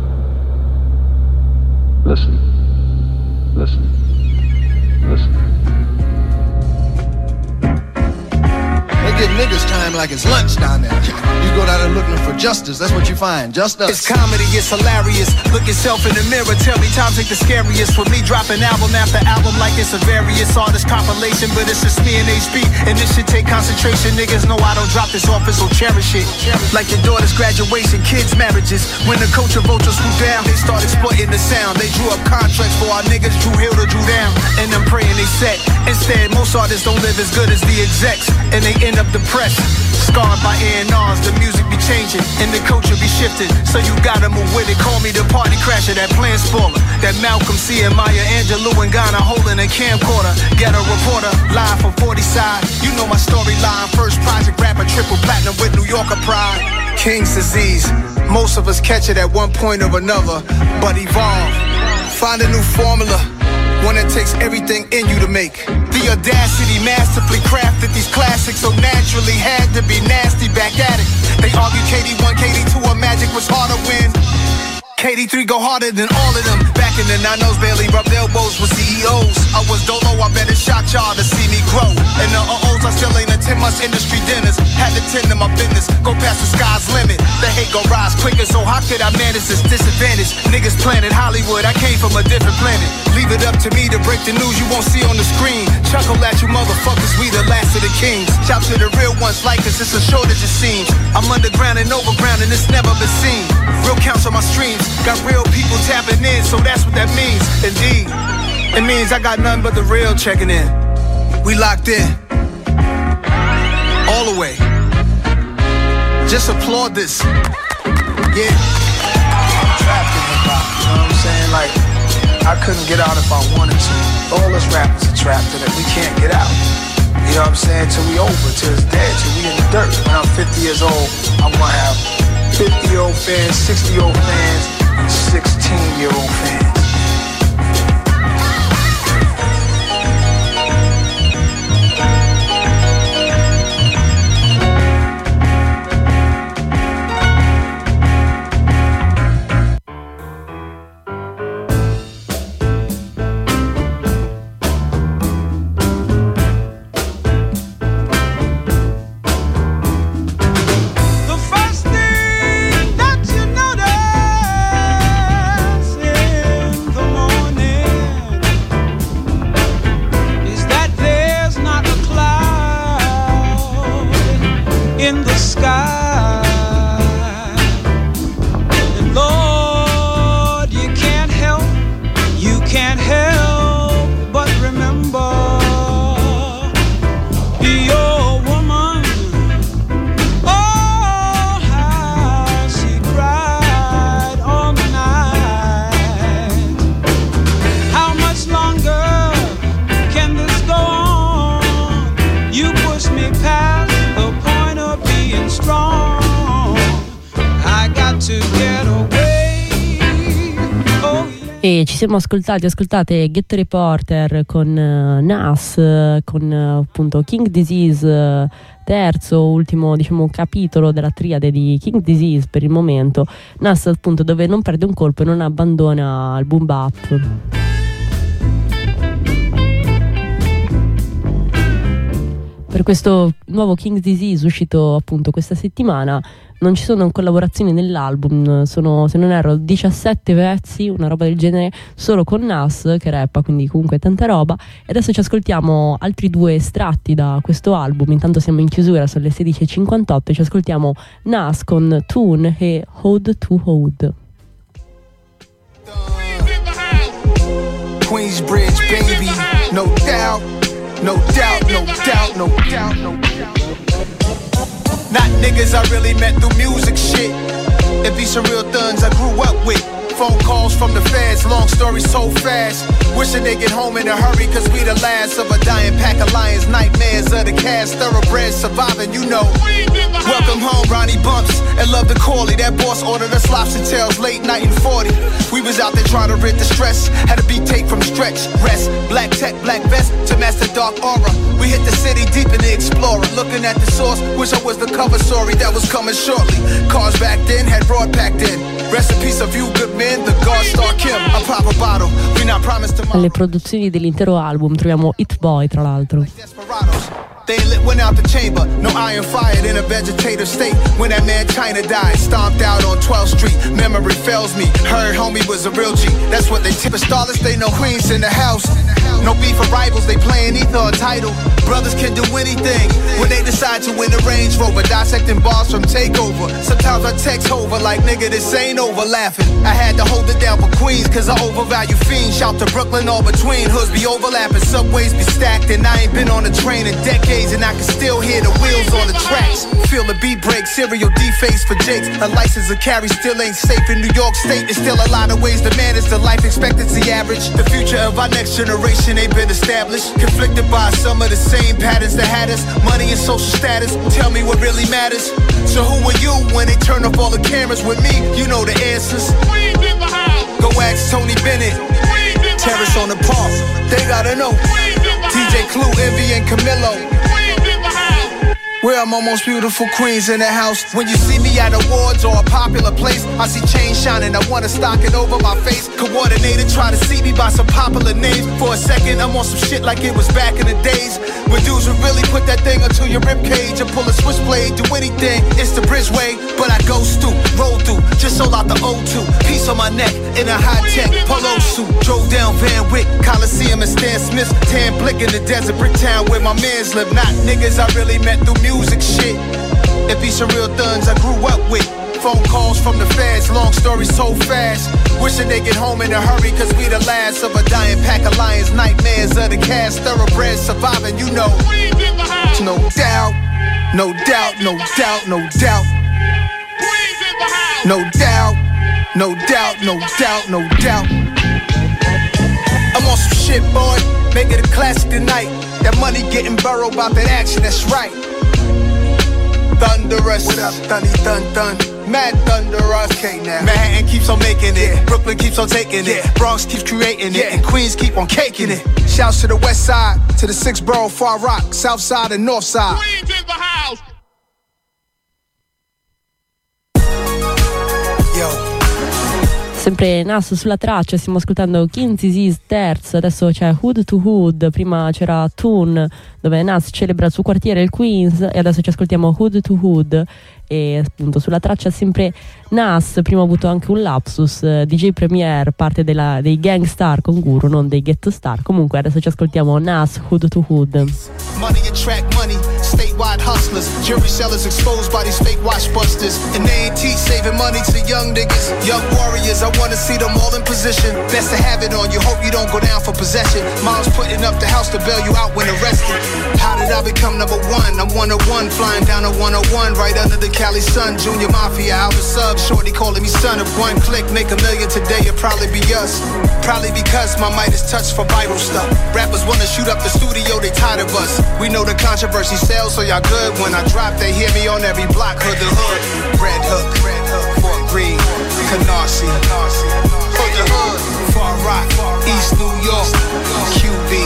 Listen, listen, listen. They give niggas time like it's lunch down there. You go down there looking for justice, that's what you find, just us. It's comedy, it's hilarious. Look yourself in the mirror, tell me times ain't the scariest. With me dropping album after album like it's a various artist compilation, but it's just me and H B, and this shit take concentration. Niggas know I don't drop this office, so cherish it. Like your daughter's graduation, kids' marriages. When the culture vultures swoop down, they start exploiting the sound. They drew up contracts for our niggas, Drew Hill to Drew down, and I'm praying they set. Instead, most artists don't live as good as the execs, and they end up depressed. Scarred by A and R's, the music be changing, and the culture be shifting. So you gotta move with it, call me the party crasher, that plan spoiler. That Malcolm C and Maya Angelou and Ghana holding a camcorder. Get a reporter, live from forty side. You know my storyline, first project rapper, triple platinum with New Yorker pride. King's disease, most of us catch it at one point or another, but evolve. Find a new formula, one that takes everything in you to make. The audacity masterfully crafted these classics, so naturally had to be nasty back at it. They argue K D one, K D two, or Magic was harder when K D three go harder than all of them. Back in the nine-Os, barely rubbed elbows with C E Os. I was dolo, I better shock y'all to see me grow. And the uh-ohs, I still ain't attend much industry dinners. Had to tend to my business, go past the sky's limit. The hate gon' rise quicker, so how could I manage this disadvantage? Niggas planet Hollywood, I came from a different planet. Leave it up to me to break the news you won't see on the screen. Chuckle at you motherfuckers, we the last of the kings. Shout to the real ones like us, it's a shortage it seems. I'm underground and overground and it's never been seen. Real counts on my streams, got real people tapping in, so that's what that means. Indeed, it means I got nothing but the real checking in. We locked in, all the way. Just applaud this. Yeah. I'm trapped in hip hop, you know what I'm saying? Like, I couldn't get out if I wanted to. All us rappers are trapped in it, we can't get out. You know what I'm saying? Till we over, till it's dead, till we in the dirt. When I'm fifty years old, I'm gonna have fifty-year-old fans, sixty-year-old fans, and sixteen-year-old fans. E ci siamo ascoltati, ascoltate Get Reporter con uh, Nas, uh, con uh, appunto King Disease, uh, terzo, ultimo diciamo capitolo della triade di King Disease per il momento. Nas appunto dove non perde un colpo e non abbandona il boom bap. Per questo nuovo King Disease uscito appunto questa settimana non ci sono collaborazioni nell'album, sono, se non erro, diciassette pezzi, una roba del genere, solo con Nas che rappa, quindi comunque tanta roba. E adesso ci ascoltiamo altri due estratti da questo album. Intanto siamo in chiusura, sono le sedici e cinquantotto, e ci ascoltiamo Nas con Tune e Hold to Hold. Queensbridge, baby, no doubt, no doubt, no doubt, no doubt, no doubt. Not niggas I really met through music shit. It be some real thuns I grew up with. Phone calls from the feds, long story so fast. Wishing they get home in a hurry, cause we the last of a dying pack of lions. Nightmares of the cast, thoroughbreds surviving, you know. Welcome home, Ronnie Bumps, and love the Corley. That boss ordered us lobster tails late night in forty. We was out there trying to rid the stress. Had a beat tape from Stretch, Rest. Black tech, black vest to match the dark aura. We hit the city deep in the Explorer. Looking at the source, wish I was the cover story that was coming shortly. Cars back then had broad packed in. Rest in peace of you good men, the God Star Kim. I pop a bottle, we not promised tomorrow. Alle produzioni dell'intero album troviamo Hit Boy, tra l'altro. They ain't lit one out the chamber. No iron fired in a vegetative state. When that man China died, stomped out on twelfth street. Memory fails me. Heard homie was a real G. That's what they tip a starless. They know Queens in the house. No beef for rivals. They playing either a title. Brothers can do anything when they decide to win the Range Rover. Dissecting bars from Takeover. Sometimes I text over like nigga this ain't over. Laughing. I had to hold it down for Queens cause I overvalue fiends. Shout to Brooklyn all between. Hoods be overlapping. Subways be stacked. And I ain't been on a train in decades. And I can still hear the wheels on the tracks. Feel the beat break. Serial D-face for Jakes. A license to carry still ain't safe in New York State. There's still a lot of ways to manage the life expectancy average. The future of our next generation ain't been established. Conflicted by some of the same patterns that had us. Money and social status. Tell me what really matters. So who are you when they turn up all the cameras with me? You know the answers. Go ask Tony Bennett. Terrace on the park. They gotta know. D J Clue, Envy, and Camilo. Where I'm almost beautiful queens in the house. When you see me at awards or a popular place, I see chains shining, I wanna stock it over my face. Coordinator try to see me by some popular names. For a second, I'm on some shit like it was back in the days when dudes would really put that thing until your ribcage and pull a switchblade, do anything. It's the Bridgeway, but I go stoop, roll through, just sold out the O two. Piece on my neck in a high-tech polo suit. Drove down Van Wyck, Coliseum and Stan Smith. Tan Blick in the desert, Bricktown where my mans live. Not niggas I really met through music shit. It be some real thuns I grew up with. Phone calls from the feds, long stories so fast. Wishing they get home in a hurry, cause we the last of a dying pack of lions. Nightmares of the cast, thoroughbreds surviving, you know. No doubt, no doubt, no doubt, no doubt. No doubt, no doubt, no doubt, no doubt. I'm on some shit, boy. Make it a classic tonight. That money getting burrowed about that action, that's right. Thunderous. What up, Thunny Thun Thun? Mad Thunderous. Okay, now. Manhattan keeps on making it. Yeah. Brooklyn keeps on taking it. Yeah. Bronx keeps creating yeah. it. And Queens keep on caking it. Shouts to the west side, to the six borough, Far Rock, south side and north side. Queens in the house. Yo. Sempre Nas sulla traccia, stiamo ascoltando King's Disease terzo, adesso c'è Hood to Hood, prima c'era Toon dove Nas celebra il suo quartiere, il Queens, e adesso ci ascoltiamo Hood to Hood. E appunto sulla traccia sempre Nas, prima ho avuto anche un lapsus, D J Premier, parte della, dei Gangstar con Guru, non dei Ghetto Star. Comunque adesso ci ascoltiamo Nas, Hood to Hood. Money attract money, statewide hustlers, jury sellers exposed by these fake watch busters, and they ain't teach saving money to young niggas, young warriors. I wanna see them all in position. Best to have it on you, hope you don't go down for possession. Mom's putting up the house to bail you out when arrested. How did I become number one? I'm one oh one, flying down a one oh one, right under the Cali sun. Junior Mafia, Alpha Sub, shorty calling me son. If one click make a million today, it'll probably be us. Probably because my mic is touched for viral stuff. Rappers wanna shoot up the studio, they tired of us. We know the controversy sells, so y'all good. When I drop, they hear me on every block. Hood the hood, Red Hook, Red Hook, Fort Greene, Canarsie, Hood the hood, Far Rock, East New York, Q B,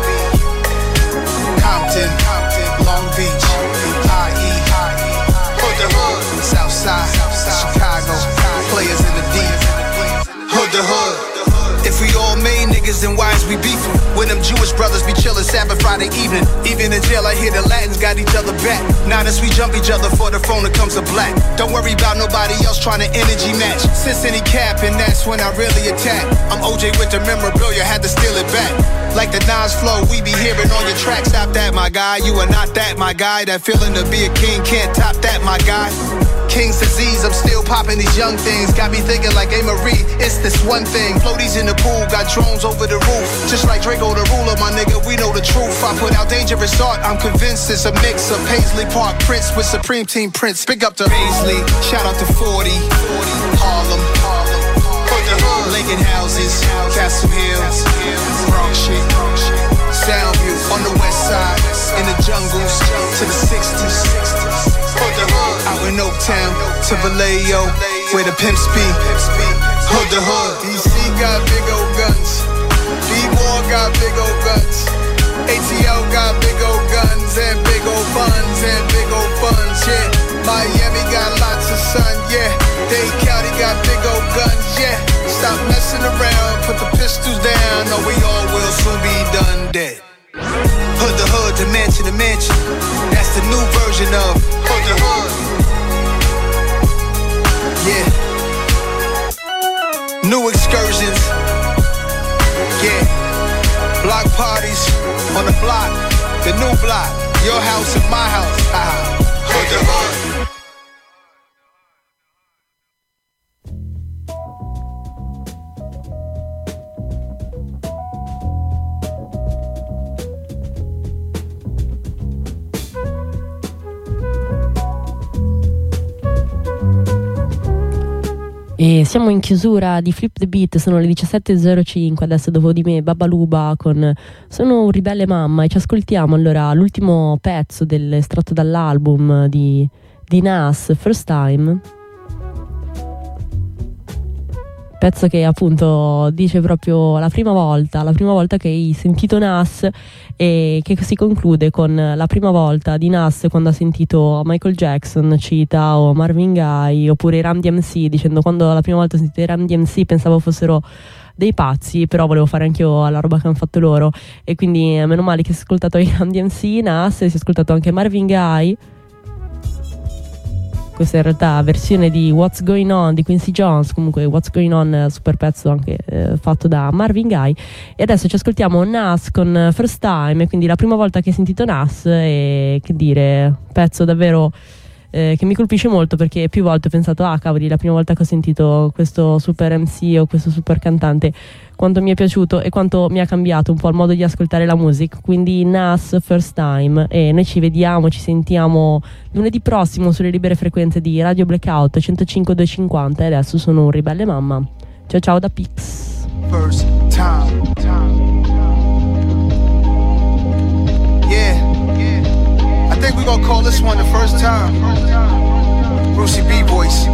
Compton, Long Beach, I E, Hood the hood, Southside, Chicago, players in the deep, Hood the hood. If we all made niggas, then why is we beefing? When them Jewish brothers be chillin' Sabbath Friday evening. Even in jail I hear the Latins got each other back. Now that we jump each other for the phone that comes to black. Don't worry about nobody else trying to energy match. Since any cap, and that's when I really attack. I'm O J with the memorabilia, had to steal it back. Like the Nas flow, we be hearing on your track. Stop that, my guy, you are not that, my guy. That feeling to be a king, can't top that, my guy. King's Disease, I'm still popping these young things. Got me thinking like A. Marie, it's this one thing. Floaties in the pool, got drones over the roof. Just like Draco the ruler, my nigga, we know the truth. I put out dangerous art, I'm convinced it's a mix of Paisley Park Prince with Supreme Team Prince. Big up to Paisley, shout out to forty, Harlem, Hood the hood, Lincoln houses, Castle Hill, Bronx shit, Soundview on the west side, in the jungles to the sixties. Hood the hood, out in Oaktown to Vallejo, where the pimps be. Hood the hood. D C got big old guns, D-War got big old guns, A T L got big old guns and big old funds and big old funds, yeah. Miami got lots of sun, yeah. Dade County got big old guns, yeah. Stop messing around, put the pistols down, or we all will soon be done dead. Hood the hood, to mansion to mansion. new version of Hood to Hood. Yeah. New excursions. Yeah. Block parties on the block. The new block. Your house and my house. Hood to Hood. E siamo in chiusura di Flip the Beat, sono le diciassette e zero cinque, adesso dopo di me Babaluba con Sono un ribelle mamma, e ci ascoltiamo allora l'ultimo pezzo del, estratto dall'album di, di Nas, First Time. Pezzo che appunto dice proprio la prima volta, la prima volta che hai sentito Nas, e che si conclude con la prima volta di Nas quando ha sentito Michael Jackson, cita, o Marvin Gaye, oppure i Run D M C, dicendo: quando la prima volta ho sentito i Run D M C pensavo fossero dei pazzi, però volevo fare anch'io la roba che hanno fatto loro. E quindi meno male che si è ascoltato i Run D M C, Nas, e si è ascoltato anche Marvin Gaye. Questa in realtà versione di What's Going On di Quincy Jones, comunque What's Going On, super pezzo anche eh, fatto da Marvin Gaye. E adesso ci ascoltiamo Nas con First Time, quindi la prima volta che hai sentito Nas, e che dire, pezzo davvero eh, che mi colpisce molto, perché più volte ho pensato: ah cavoli, la prima volta che ho sentito questo super M C o questo super cantante, quanto mi è piaciuto e quanto mi ha cambiato un po' il modo di ascoltare la musica. Quindi Nas, First Time, e noi ci vediamo, ci sentiamo lunedì prossimo sulle libere frequenze di Radio Blackout centocinque duecentocinquanta. E adesso sono un ribelle mamma. Ciao ciao da Pix. First time. Yeah, yeah. I think we're gonna call this one the first time. Brucey B voice.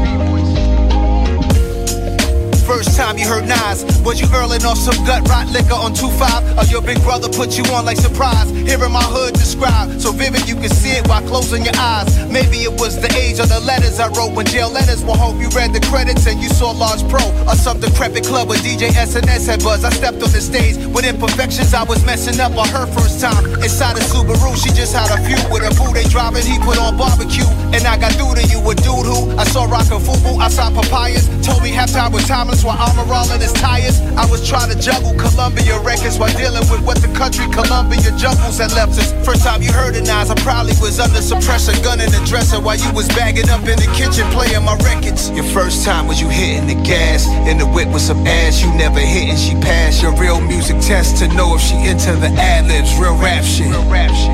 First time you heard Nas, was you earling off some gut rot liquor on two five? Or your big brother put you on like surprise? Hearing my hood described, so vivid you can see it while closing your eyes. Maybe it was the age of the letters I wrote when jail letters will hope you read the credits and you saw Large Pro or some decrepit club where D J S N S had buzz. I stepped on the stage with imperfections I was messing up on her first time. Inside a Subaru, she just had a few with a boo they driving, he put on barbecue. And I got through to you, a dude who I saw rockin' fubu, I saw papayas. Told me halftime was timeless while armor all in his tires. I was trying to juggle Columbia records while dealing with what the country Columbia jungles had left us. First time you heard it, Nas, I probably was under some pressure, gunning the dresser while you was bagging up in the kitchen playing my records. Your first time was you hitting the gas in the whip with some ass you never hit, and she passed your real music test to know if she into the ad-libs, real rap shit. Real rap shit.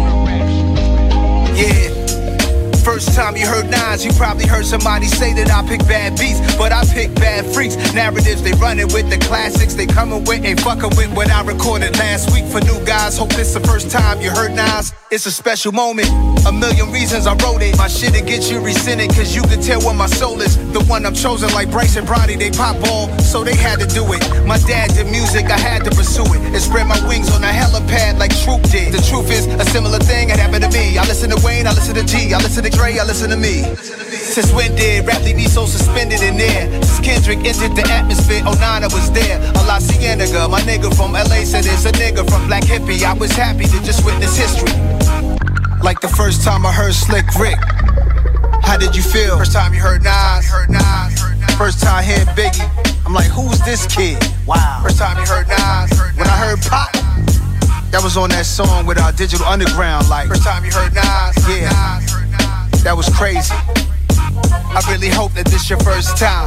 Yeah. First time you heard Nas, you probably heard somebody say that I pick bad beats, but I pick bad freaks. Narratives, they running with the classics, they coming with, ain't fucking with what I recorded last week. For new guys, hope this the first time you heard Nas. It's a special moment, a million reasons I wrote it. My shit'll get you rescinded, cause you can tell where my soul is. The one I'm chosen like Bryce and Brody, they pop ball, so they had to do it. My dad did music, I had to pursue it, and spread my wings on a helipad like Troop did. The truth is, a similar thing had happened to me. I listen to Wayne, I listen to G, I listen to Dre, I listen to me. Since when did rap leave me so suspended in there? Since Kendrick entered the atmosphere, oh nine I was there. A La Cienega, my nigga from L A said it's a nigga from Black Hippie. I was happy to just witness history. Like the first time I heard Slick Rick. How did you feel? First time you heard Nas. First time hearing Biggie. I'm like, who's this kid? Wow. First time you heard Nas. When I heard Pop, that was on that song with our Digital Underground. Like, first time you heard Nas. Yeah. That was crazy. I really hope that this your first time.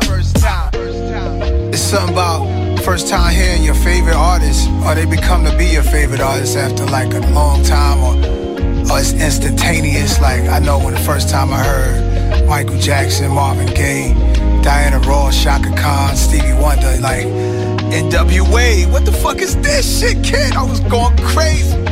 It's something about first time hearing your favorite artist, or they become to be your favorite artist after like a long time, or, or it's instantaneous. Like I know when the first time I heard Michael Jackson, Marvin Gaye, Diana Ross, Shaka Khan, Stevie Wonder, like N W A, what the fuck is this shit, kid? I was going crazy.